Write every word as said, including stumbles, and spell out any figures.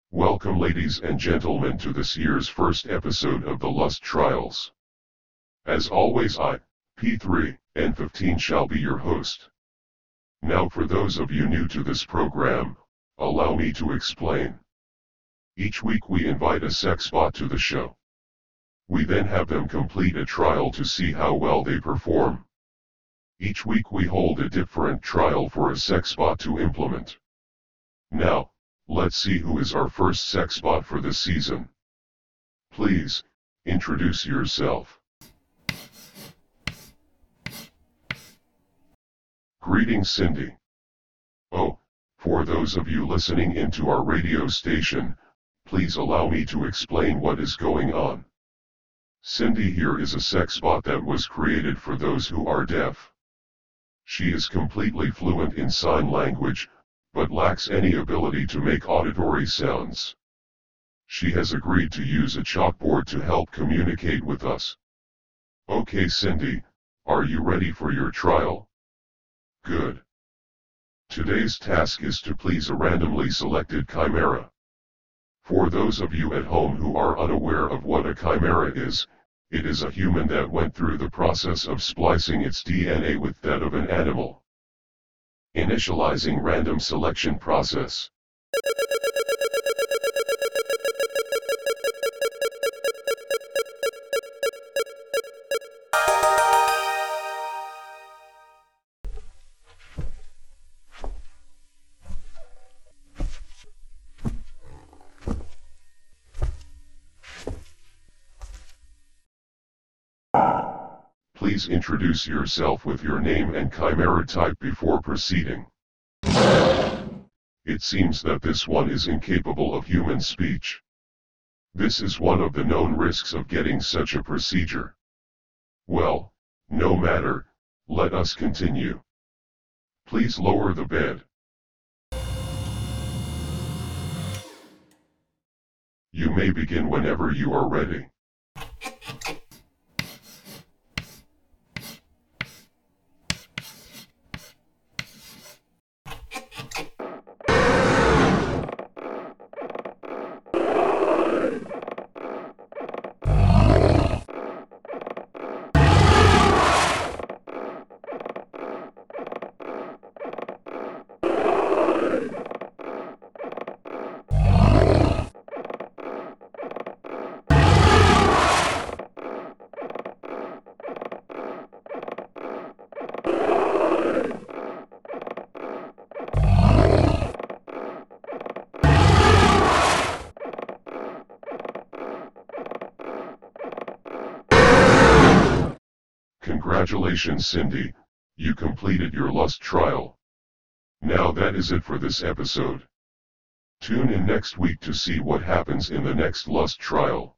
Welcome ladies and gentlemen to this year's first episode of the Lust Trials. As always I, P three, N fifteen shall be your host. Now for those of you new to this program, allow me to explain. Each week we invite a sex bot to the show. We then have them complete a trial to see how well they perform. Each week we hold a different trial for a sex bot to implement. Now, let's see who is our first sex bot for this season. Please, introduce yourself. Greetings Cindy. Oh, for those of you listening into our radio station, please allow me to explain what is going on. Cindy here is a sex bot that was created for those who are deaf. She is completely fluent in sign language, but lacks any ability to make auditory sounds. She has agreed to use a chalkboard to help communicate with us. Okay Cindy, are you ready for your trial? Good. Today's task is to please a randomly selected chimera. For those of you at home who are unaware of what a chimera is, it is a human that went through the process of splicing its D N A with that of an animal. Initializing random selection process. Please introduce yourself with your name and chimera type before proceeding. It seems that this one is incapable of human speech. This is one of the known risks of getting such a procedure. Well, no matter, let us continue. Please lower the bed. You may begin whenever you are ready. Congratulations Cindy, you completed your lust trial. Now that is it for this episode. Tune in next week to see what happens in the next lust trial.